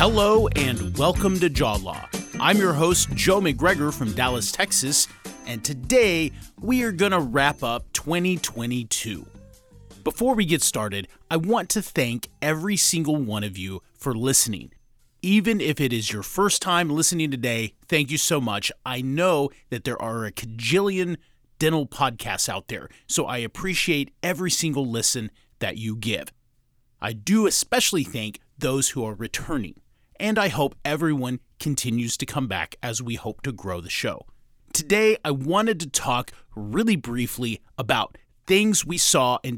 Hello and welcome to Jaw Law. I'm your host, Joe McGregor from Dallas, Texas, and today we are going to wrap up 2022. Before we get started, I want to thank every single one of you for listening. Even if it is your first time listening today, thank you so much. I know that there are a cajillion dental podcasts out there, so I appreciate every single listen that you give. I do especially thank those who are returning, and I hope everyone continues to come back as we hope to grow the show. Today, I wanted to talk really briefly about things we saw in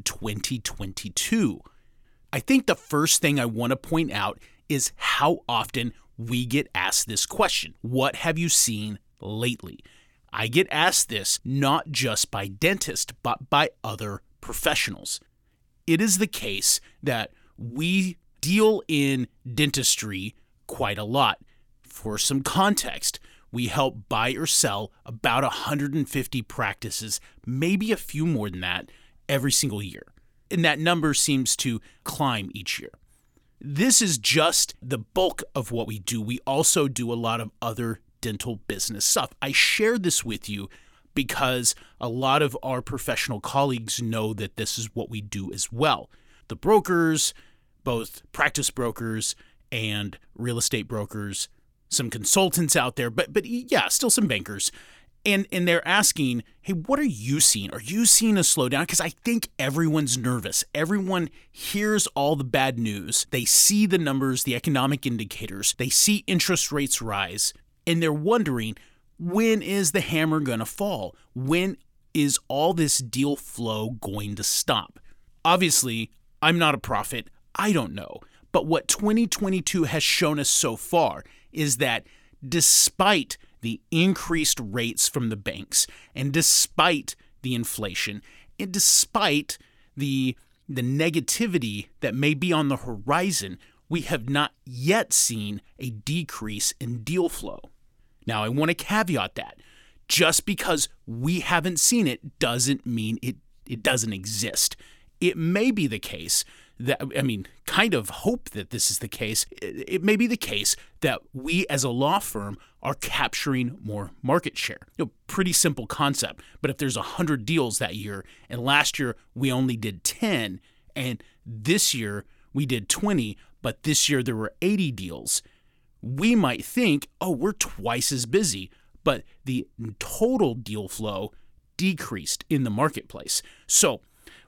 2022. I think the first thing I want to point out is how often we get asked this question. What have you seen lately? I get asked this not just by dentists, but by other professionals. It is the case that we deal in dentistry quite a lot. For some context, we help buy or sell about 150 practices, maybe a few more than that, every single year. And that number seems to climb each year. This is just the bulk of what we do. We also do a lot of other dental business stuff. I share this with you because a lot of our professional colleagues know that this is what we do as well. The brokers, both practice brokers and real estate brokers, some consultants out there, but yeah, still some bankers. And they're asking, hey, what are you seeing? Are you seeing a slowdown? Because I think everyone's nervous. Everyone hears all the bad news. They see the numbers, the economic indicators. They see interest rates rise. And they're wondering, when is the hammer going to fall? When is all this deal flow going to stop? Obviously, I'm not a prophet. I don't know. But what 2022 has shown us so far is that despite the increased rates from the banks, and despite the inflation, and despite the negativity that may be on the horizon, we have not yet seen a decrease in deal flow. Now, I want to caveat that. Just because we haven't seen it doesn't mean it doesn't exist. It may be the case that, kind of hope that this is the case. It may be the case that we as a law firm are capturing more market share. Pretty simple concept. But if there's 100 deals that year, and last year we only did 10, and this year we did 20, but this year there were 80 deals, we might think, oh, we're twice as busy. But the total deal flow decreased in the marketplace. So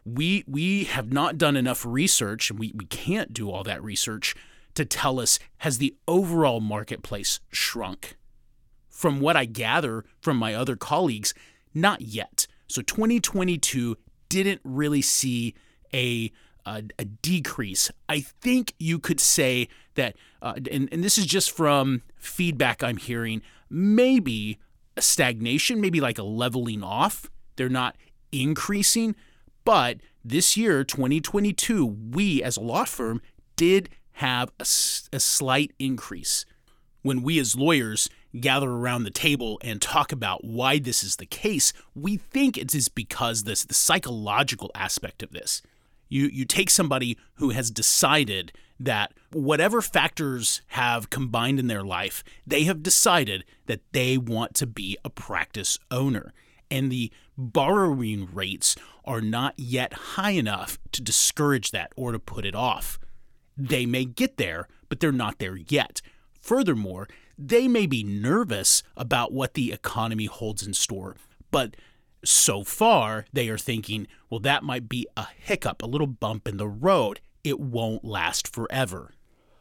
we have not done enough research, and we can't do all that research to tell us, has the overall marketplace shrunk? From what I gather from my other colleagues, not yet. So 2022 didn't really see a decrease. I think you could say that, and this is just from feedback I'm hearing, maybe a stagnation, maybe like a leveling off. They're not increasing. But this year, 2022, we as a law firm did have a slight increase. When we as lawyers gather around the table and talk about why this is the case, we think it is because the psychological aspect of this. You take somebody who has decided that whatever factors have combined in their life, they have decided that they want to be a practice owner. And the borrowing rates are not yet high enough to discourage that or to put it off. They may get there, but they're not there yet. Furthermore, they may be nervous about what the economy holds in store, but so far they are thinking, well, that might be a hiccup, a little bump in the road. It won't last forever.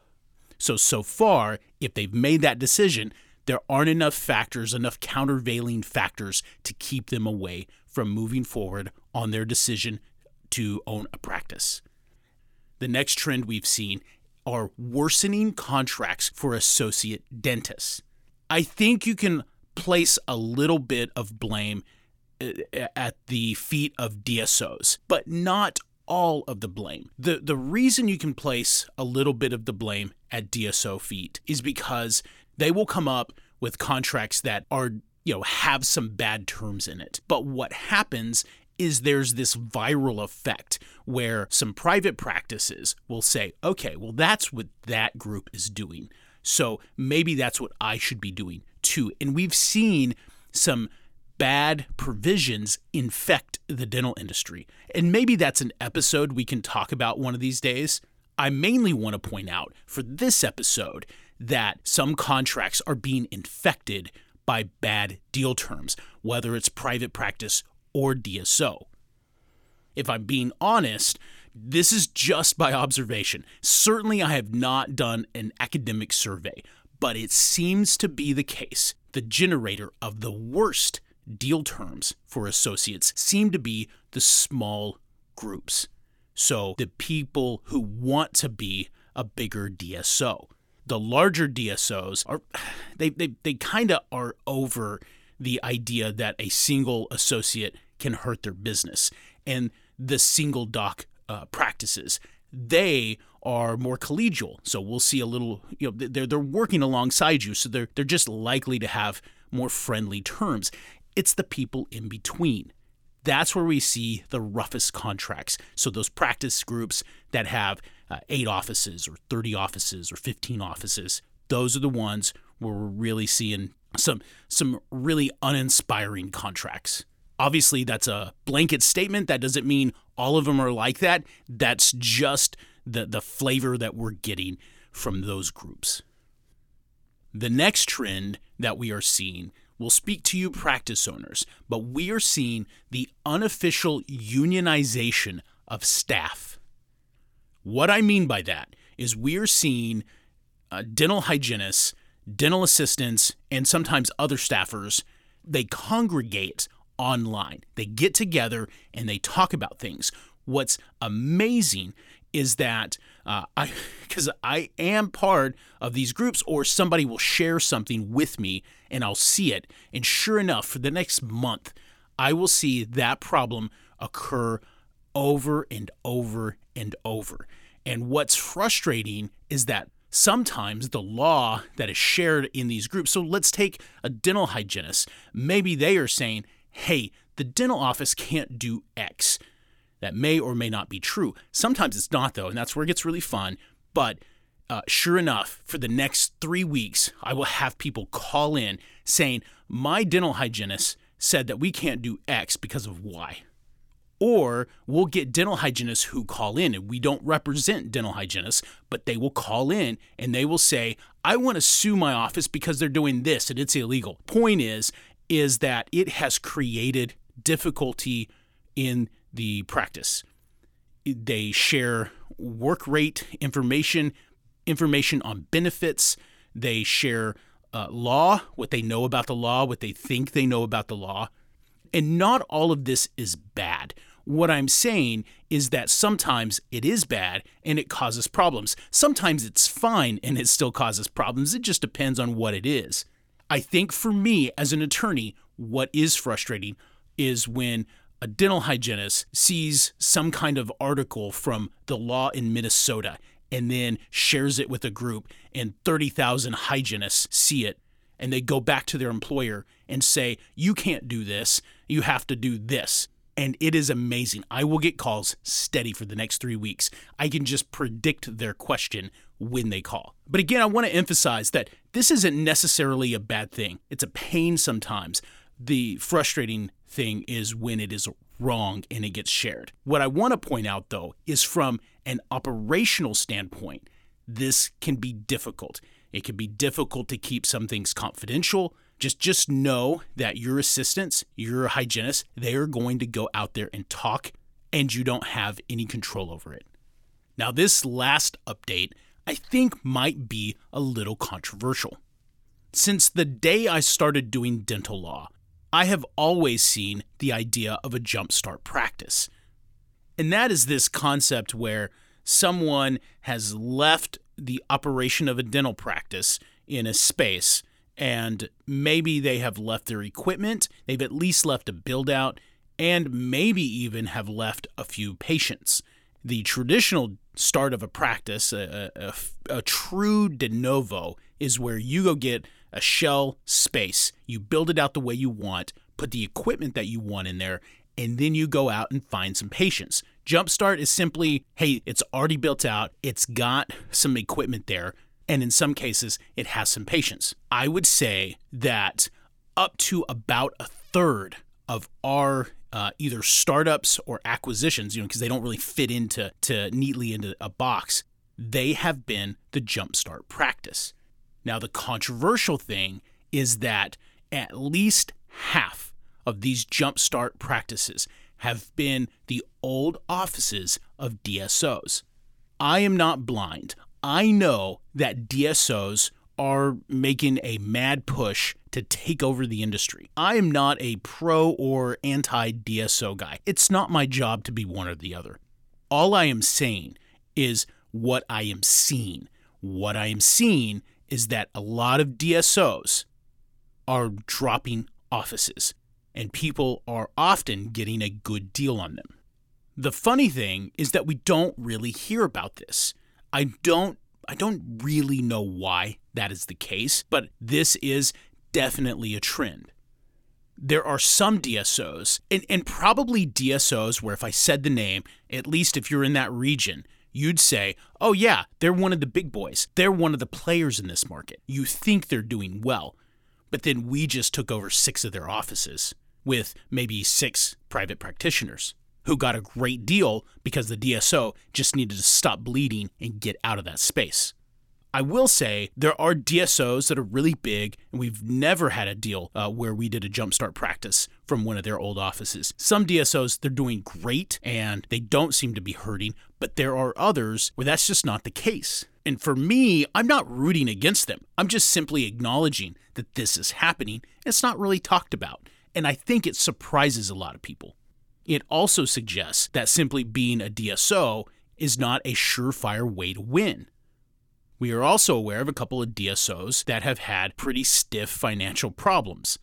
So far, if they've made that decision, there aren't enough factors, enough countervailing factors to keep them away from moving forward on their decision to own a practice. The next trend we've seen are worsening contracts for associate dentists. I think you can place a little bit of blame at the feet of DSOs, but not all of the blame. The reason you can place a little bit of the blame at DSO feet is because they will come up with contracts that are, have some bad terms in it. But what happens is there's this viral effect where some private practices will say, okay, well, that's what that group is doing. So maybe that's what I should be doing too. And we've seen some bad provisions infect the dental industry. And maybe that's an episode we can talk about one of these days. I mainly want to point out for this episode that some contracts are being infected by bad deal terms, whether it's private practice or DSO. If I'm being honest, this is just by observation. Certainly, I have not done an academic survey, but it seems to be the case. The generator of the worst deal terms for associates seem to be the small groups. So the people who want to be a bigger DSO. The larger DSOs are, they kind of are over the idea that a single associate can hurt their business. And the single doc practices, they are more collegial. So we'll see a little, they're working alongside you. So they're just likely to have more friendly terms. It's the people in between. That's where we see the roughest contracts. So those practice groups that have 8 offices or 30 offices or 15 offices, those are the ones where we're really seeing some really uninspiring contracts. Obviously, that's a blanket statement. That doesn't mean all of them are like that. That's just the flavor that we're getting from those groups. The next trend that we are seeing will speak to you practice owners, but we are seeing the unofficial unionization of staff. What I mean by that is we are seeing dental hygienists, dental assistants, and sometimes other staffers, they congregate online. They get together and they talk about things. What's amazing is that because I am part of these groups, or somebody will share something with me and I'll see it. And sure enough, for the next month, I will see that problem occur over and over and over. And what's frustrating is that sometimes the law that is shared in these groups, so let's take a dental hygienist, maybe they are saying, hey, the dental office can't do X. That may or may not be true. Sometimes it's not, though, and that's where it gets really fun. But sure enough, for the next 3 weeks, I will have people call in saying, my dental hygienist said that we can't do X because of Y. Or we'll get dental hygienists who call in, and we don't represent dental hygienists, but they will call in and they will say, I want to sue my office because they're doing this and it's illegal. Point is that it has created difficulty in the practice. They share work rate information on benefits. They share law, what they know about the law, what they think they know about the law. And not all of this is bad. What I'm saying is that sometimes it is bad and it causes problems. Sometimes it's fine and it still causes problems. It just depends on what it is. I think for me as an attorney, what is frustrating is when a dental hygienist sees some kind of article from the law in Minnesota and then shares it with a group, and 30,000 hygienists see it, and they go back to their employer and say, you can't do this, you have to do this. And it is amazing. I will get calls steady for the next 3 weeks. I can just predict their question when they call. But again, I want to emphasize that this isn't necessarily a bad thing. It's a pain sometimes. The frustrating thing is when it is wrong and it gets shared. What I want to point out, though, is from an operational standpoint, this can be difficult. It can be difficult to keep some things confidential. Just know that your assistants, your hygienists, they are going to go out there and talk, and you don't have any control over it. Now, this last update, I think, might be a little controversial. Since the day I started doing dental law, I have always seen the idea of a jumpstart practice. And that is this concept where someone has left the operation of a dental practice in a space, and maybe they have left their equipment, they've at least left a build out, and maybe even have left a few patients. The traditional start of a practice, a true de novo, is where you go get a shell space, you build it out the way you want, put the equipment that you want in there, and then you go out and find some patients. Jumpstart is simply, hey, it's already built out, it's got some equipment there, And in some cases, it has some patience. I would say that up to about a third of our either startups or acquisitions, because they don't really fit neatly into a box, they have been the Jumpstart practice. Now, the controversial thing is that at least half of these Jumpstart practices have been the old offices of DSOs. I am not blind. I know that DSOs are making a mad push to take over the industry. I am not a pro or anti-DSO guy. It's not my job to be one or the other. All I am saying is what I am seeing. What I am seeing is that a lot of DSOs are dropping offices, and people are often getting a good deal on them. The funny thing is that we don't really hear about this. I don't really know why that is the case, but this is definitely a trend. There are some DSOs, and probably DSOs where if I said the name, at least if you're in that region, you'd say, oh yeah, they're one of the big boys. They're one of the players in this market. You think they're doing well, but then we just took over 6 of their offices with maybe 6 private practitioners who got a great deal because the DSO just needed to stop bleeding and get out of that space. I will say there are DSOs that are really big, and we've never had a deal where we did a Jumpstart practice from one of their old offices. Some DSOs, they're doing great, and they don't seem to be hurting, but there are others where that's just not the case. And for me, I'm not rooting against them. I'm just simply acknowledging that this is happening. It's not really talked about, and I think it surprises a lot of people. It also suggests that simply being a DSO is not a surefire way to win. We are also aware of a couple of DSOs that have had pretty stiff financial problems.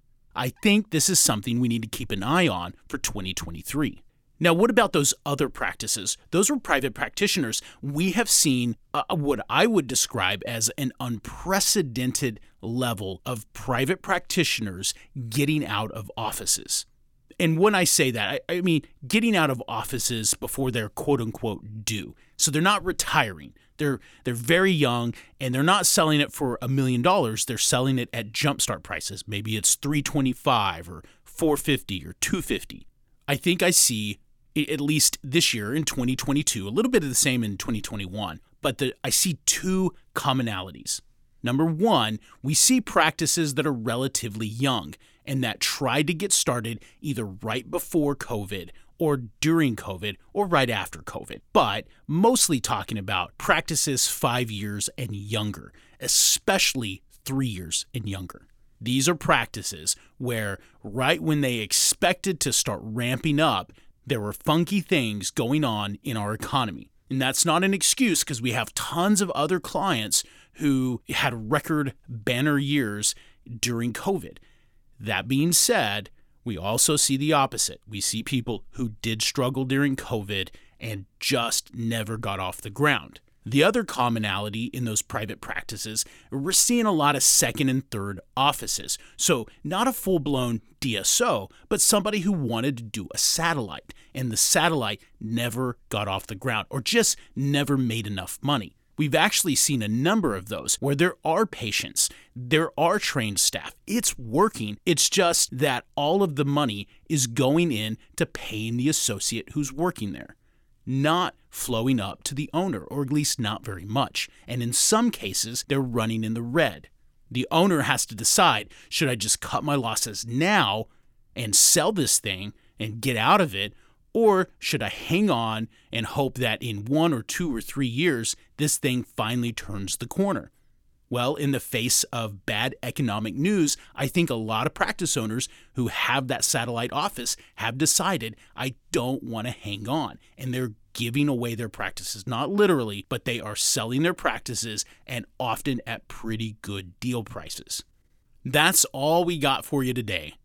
I think this is something we need to keep an eye on for 2023. Now, what about those other practices? Those were private practitioners. We have seen what I would describe as an unprecedented level of private practitioners getting out of offices. And when I say that, I mean getting out of offices before they're quote-unquote due. So they're not retiring. They're very young, and they're not selling it for $1 million. They're selling it at Jumpstart prices. Maybe it's $325 or $450 or $250. I think I see, at least this year in 2022, a little bit of the same in 2021, but I see 2 commonalities. Number one, we see practices that are relatively young and that tried to get started either right before COVID or during COVID or right after COVID, but mostly talking about practices 5 years and younger, especially 3 years and younger. These are practices where right when they expected to start ramping up, there were funky things going on in our economy. And that's not an excuse because we have tons of other clients who had record banner years during COVID. That being said, we also see the opposite. We see people who did struggle during COVID and just never got off the ground. The other commonality in those private practices, we're seeing a lot of second and third offices. So not a full-blown DSO, but somebody who wanted to do a satellite, and the satellite never got off the ground or just never made enough money. We've actually seen a number of those where there are patients, there are trained staff. It's working. It's just that all of the money is going in to paying the associate who's working there, not flowing up to the owner, or at least not very much. And in some cases, they're running in the red. The owner has to decide, should I just cut my losses now and sell this thing and get out of it, or should I hang on and hope that in 1 or 2 or 3 years, this thing finally turns the corner? Well, in the face of bad economic news, I think a lot of practice owners who have that satellite office have decided, I don't want to hang on. And they're giving away their practices, not literally, but they are selling their practices and often at pretty good deal prices. That's all we got for you today.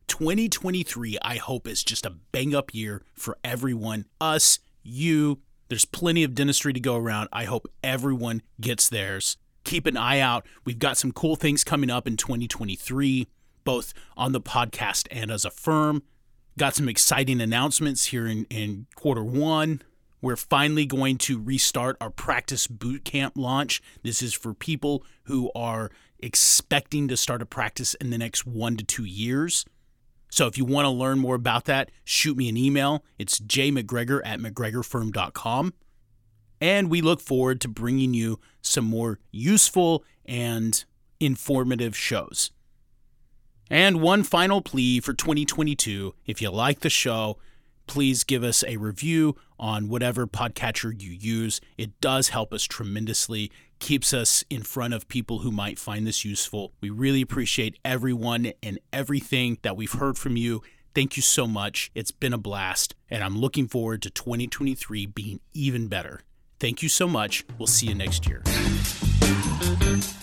2023, I hope, is just a bang-up year for everyone. Us, you, there's plenty of dentistry to go around. I hope everyone gets theirs. Keep an eye out. We've got some cool things coming up in 2023, both on the podcast and as a firm. Got some exciting announcements here in quarter one. We're finally going to restart our practice bootcamp launch. This is for people who are expecting to start a practice in the next 1 to 2 years. So if you want to learn more about that, shoot me an email. It's jmcgregor@mcgregorfirm.com. And we look forward to bringing you some more useful and informative shows. And one final plea for 2022, if you like the show, please give us a review on whatever podcatcher you use. It does help us tremendously, keeps us in front of people who might find this useful. We really appreciate everyone and everything that we've heard from you. Thank you so much. It's been a blast, and I'm looking forward to 2023 being even better. Thank you so much. We'll see you next year.